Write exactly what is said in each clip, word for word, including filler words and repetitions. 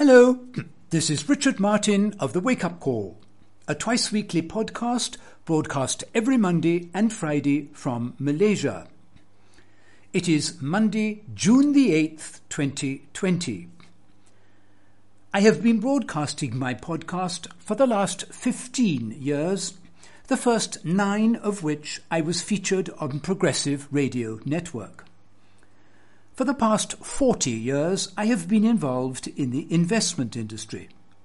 Hello, this is Richard Martin of The Wake Up Call, a twice-weekly podcast broadcast every Monday and Friday from Malaysia. It is Monday, June the eighth, twenty twenty. I have been broadcasting my podcast for the last fifteen years, the first nine of which I was featured on Progressive Radio Network. For the past forty years, I have been involved in the investment industry.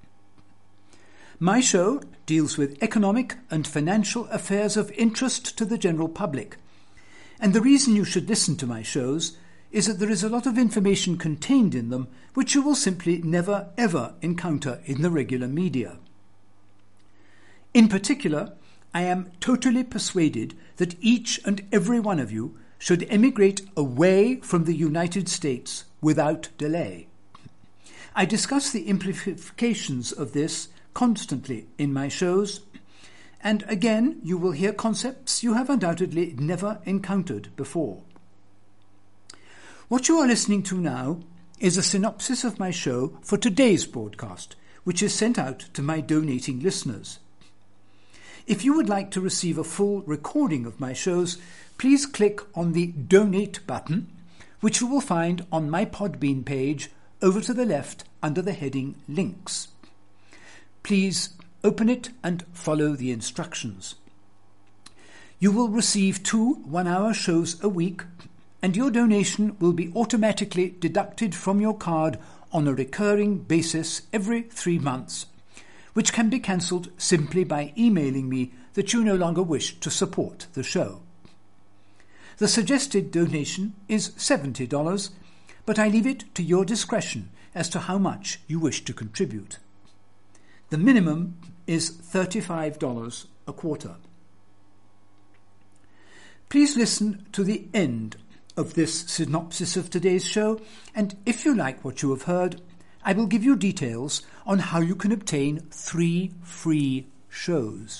My show deals with economic and financial affairs of interest to the general public. And the reason you should listen to my shows is that there is a lot of information contained in them which you will simply never ever encounter in the regular media. In particular, I am totally persuaded that each and every one of you should emigrate away from the United States without delay. I discuss the implications of this constantly in my shows, and again you will hear concepts you have undoubtedly never encountered before. What you are listening to now is a synopsis of my show for today's broadcast, which is sent out to my donating listeners. If you would like to receive a full recording of my shows, please click on the Donate button, which you will find on my Podbean page over to the left under the heading Links. Please open it and follow the instructions. You will receive two one-hour shows a week, and your donation will be automatically deducted from your card on a recurring basis every three months, which can be cancelled simply by emailing me that you no longer wish to support the show. The suggested donation is seventy dollars, but I leave it to your discretion as to how much you wish to contribute. The minimum is thirty-five dollars a quarter. Please listen to the end of this synopsis of today's show, and if you like what you have heard, I will give you details on how you can obtain three free shows.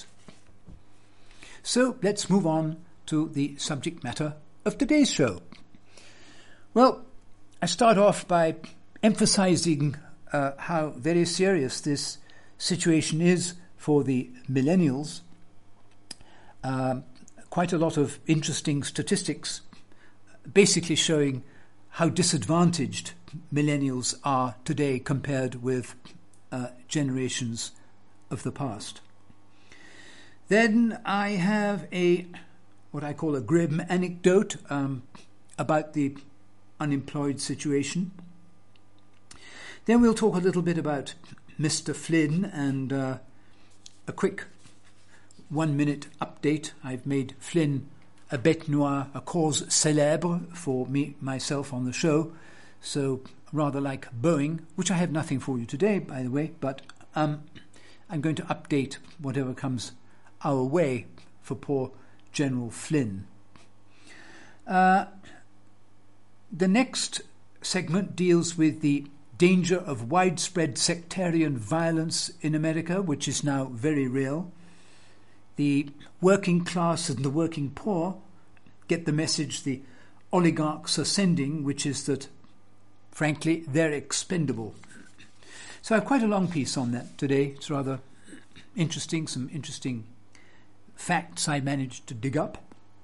So let's move on to the subject matter of today's show. Well, I start off by emphasizing uh, how very serious this situation is for the millennials. Uh, quite a lot of interesting statistics basically showing how disadvantaged millennials are today compared with uh, generations of the past. Then I have a what I call a grim anecdote um, about the unemployed situation. Then we'll talk a little bit about Mister Flynn and uh, a quick one-minute update. I've made Flynn a bête noire, a cause célèbre for me myself on the show, so rather like Boeing, which I have nothing for you today, by the way, but um, I'm going to update whatever comes our way for poor General Flynn. Uh, the next segment deals with the danger of widespread sectarian violence in America, which is now very real. The working class and the working poor get the message the oligarchs are sending, which is that, frankly, they're expendable. So I have quite a long piece on that today. It's rather interesting, some interesting facts I managed to dig up.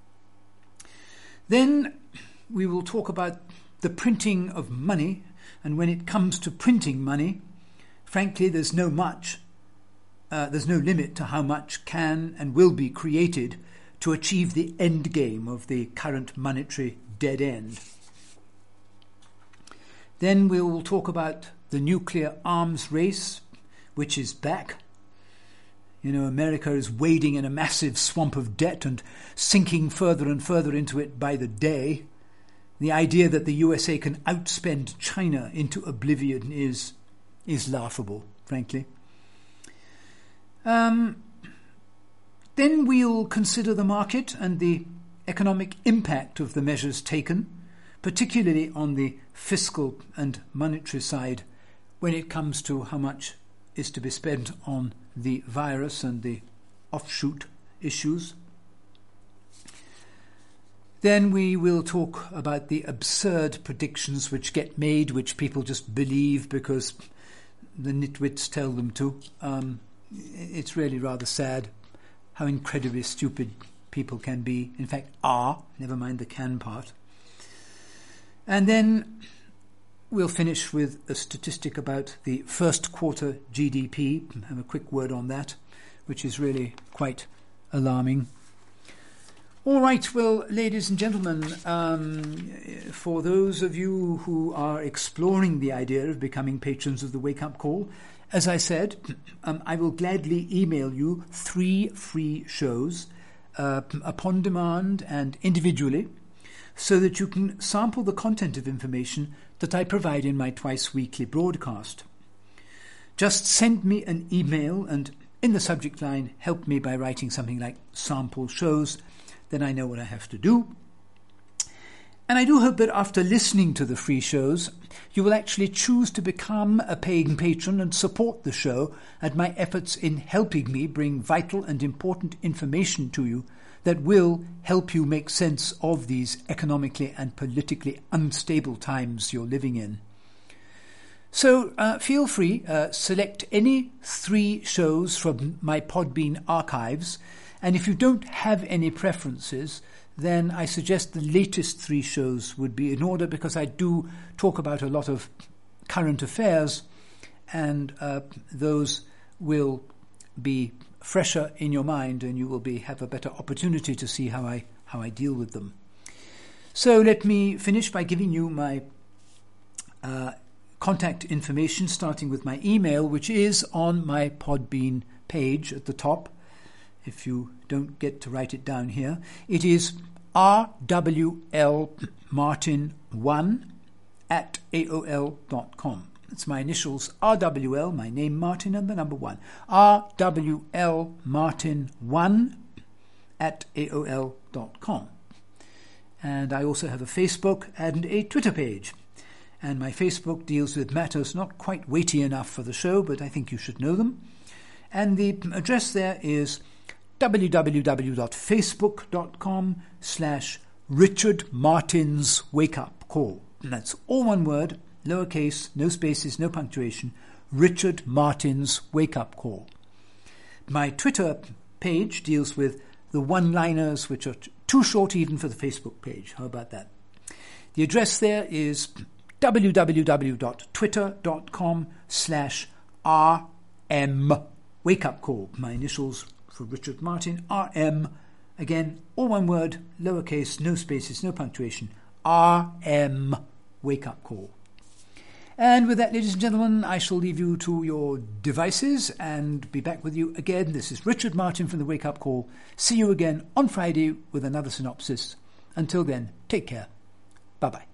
Then we will talk about the printing of money, and when it comes to printing money, frankly, there's no much, uh, there's no limit to how much can and will be created to achieve the end game of the current monetary dead end. Then we will talk about the nuclear arms race, which is back. You know, America is wading in a massive swamp of debt and sinking further and further into it by the day. The idea that the U S A can outspend China into oblivion is is laughable, frankly. Um, then we'll consider the market and the economic impact of the measures taken, particularly on the fiscal and monetary side, when it comes to how much is to be spent on the virus and the offshoot issues. Then we will talk about the absurd predictions which get made, which people just believe because the nitwits tell them to. Um, it's really rather sad how incredibly stupid people can be. In fact, are, never mind the can part. And then we'll finish with a statistic about the first quarter G D P. Have a quick word on that, which is really quite alarming. All right, well, ladies and gentlemen, um, for those of you who are exploring the idea of becoming patrons of the Wake Up Call, as I said, um, I will gladly email you three free shows uh, upon demand and individually, so that you can sample the content of information that I provide in my twice-weekly broadcast. Just send me an email and in the subject line, help me by writing something like sample shows. Then I know what I have to do. And I do hope that after listening to the free shows, you will actually choose to become a paying patron and support the show and my efforts in helping me bring vital and important information to you that will help you make sense of these economically and politically unstable times you're living in. So uh, feel free, uh, select any three shows from my Podbean archives, and if you don't have any preferences, then I suggest the latest three shows would be in order, because I do talk about a lot of current affairs, and uh, those will be fresher in your mind, and you will be have a better opportunity to see how I how I deal with them. So let me finish by giving you my uh, contact information, starting with my email, which is on my Podbean page at the top. If you don't get to write it down here, it is r w l martin one at a o l dot com. It's my initials, R W L, my name Martin, and the number one. R W L Martin one at A O L dot com. And I also have a Facebook and a Twitter page. And my Facebook deals with matters not quite weighty enough for the show, but I think you should know them. And the address there is w w w dot facebook dot com slash Richard Martin's Wake Up Call. And that's all one word, lowercase, no spaces, no punctuation, Richard Martin's Wake Up Call. My Twitter page deals with the one-liners, which are too short even for the Facebook page. How about that? The address there is w w w dot twitter dot com slash R M Wake Up Call. My initials for Richard Martin, R M. Again, all one word, lowercase, no spaces, no punctuation, R M Wake Up Call. And with that, ladies and gentlemen, I shall leave you to your devices and be back with you again. This is Richard Martin from the Wake Up Call. See you again on Friday with another synopsis. Until then, take care. Bye-bye.